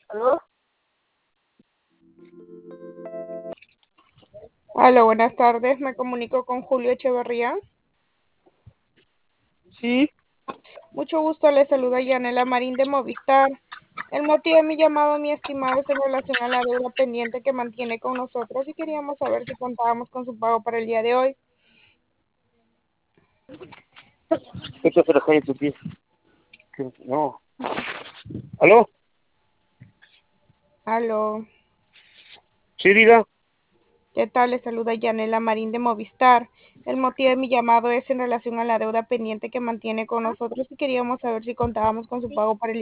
¿Aló? Hola, buenas tardes. Me comunico con Julio Echeverría. Sí, Mucho gusto, le saluda Yanela Marín de Movistar. El motivo de mi llamado, mi estimado, es en relación a la deuda pendiente que mantiene con nosotros y queríamos saber si contábamos con su pago para el día de hoy. esto se lo cae tu pie. No. ¿Aló? Aló, Sí, diga. ¿qué tal? Le saluda Yanela Marín de Movistar. El motivo de mi llamado es en relación a la deuda pendiente que mantiene con nosotros y queríamos saber si contábamos con su pago para el